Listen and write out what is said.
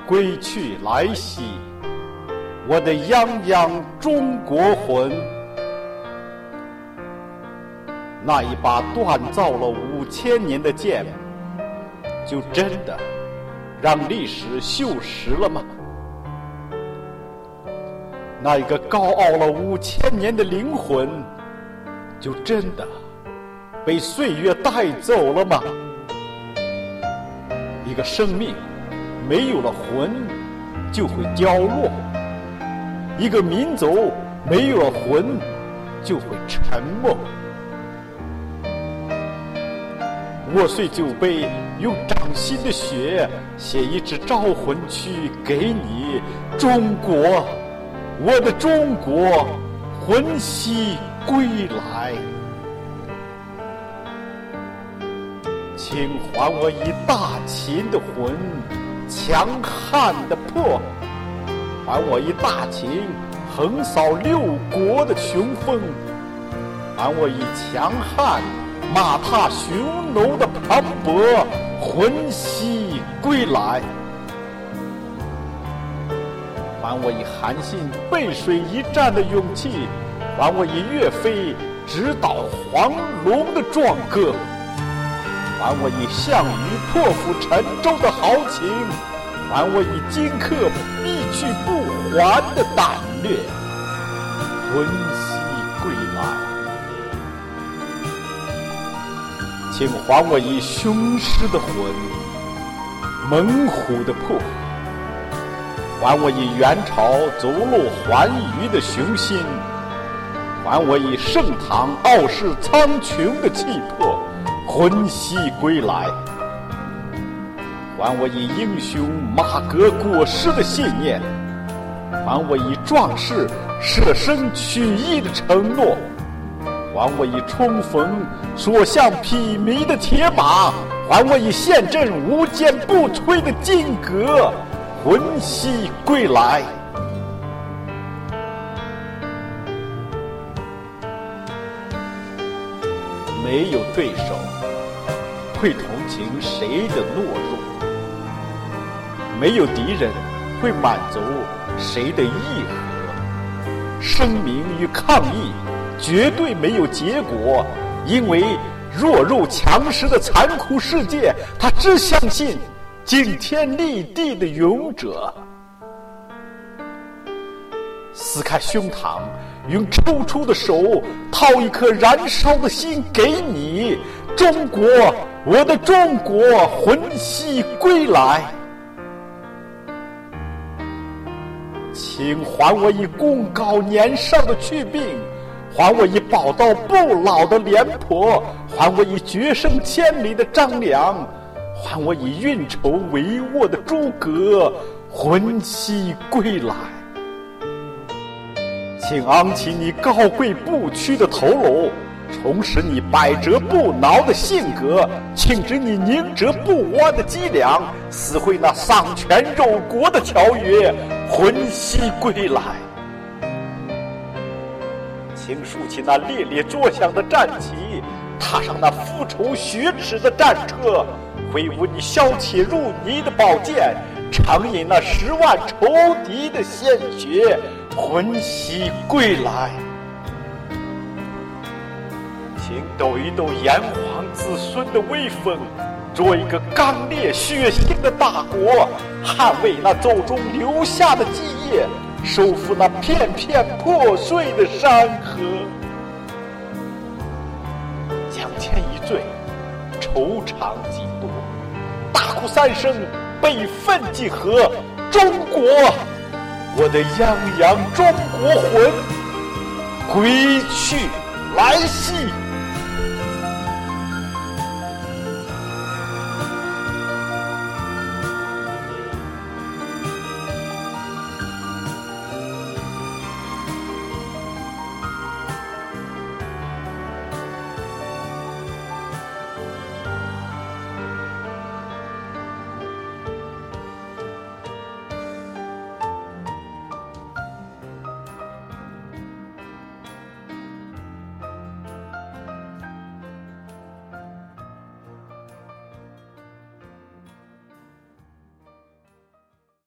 归去来兮，我的泱泱中国魂。那一把锻造了5000年的剑，就真的让历史锈蚀了吗？那一个高傲了5000年的灵魂，就真的被岁月带走了吗？一个生命没有了魂，就会凋落；一个民族没有了魂，就会沉默。握碎酒杯，用掌心的血写一支招魂曲给你，中国，我的中国，魂兮归来。请还我以大秦的魂，强悍的魄；还我以大秦横扫6国的雄风；还我以强悍马踏匈奴的磅礴，魂兮归来。还我以韩信背水一战的勇气，还我以岳飞直捣黄龙的壮歌，还我以项羽破釜沉舟的豪情，还我以荆轲必去不还的胆略，魂兮归来。请还我以雄狮的魂，猛虎的魄；还我以元朝走路寰宇的雄心；还我以盛唐傲视苍穹的气魄，魂兮归来；还我以英雄马革裹尸的信念；还我以壮士舍身取义的承诺；还我以冲锋所向披靡的铁马；还我以陷阵无坚不摧的金戈，魂兮归来。没有对手会同情谁的懦弱，没有敌人会满足谁的义和。声明与抗议绝对没有结果，因为弱肉强食的残酷世界，它只相信顶天立地的勇者。撕开胸膛，用抽出的手掏一颗燃烧的心给你，中国，我的中国，魂兮归来。请还我以功高年少的去病，还我以宝刀不老的廉颇，还我以决胜千里的张良，还我以运筹帷幄的诸葛，魂兮归来。请昂起你高贵不屈的头颅，重拾你百折不挠的性格，请止你宁折不弯的脊梁，撕毁那丧权辱国的条约，魂兮归来。请竖起那烈烈作响的战旗，踏上那复仇雪耻的战车，挥舞你削铁如泥的宝剑，长饮那10万仇敌的鲜血，魂兮归来。请抖一抖炎黄子孙的威风，做一个刚烈血腥的大国，捍卫那祖宗留下的基业，收复那片片破碎的山河。将前一醉，愁肠几多，大哭3声，悲愤几何。中国，我的泱泱中国魂，归去来兮。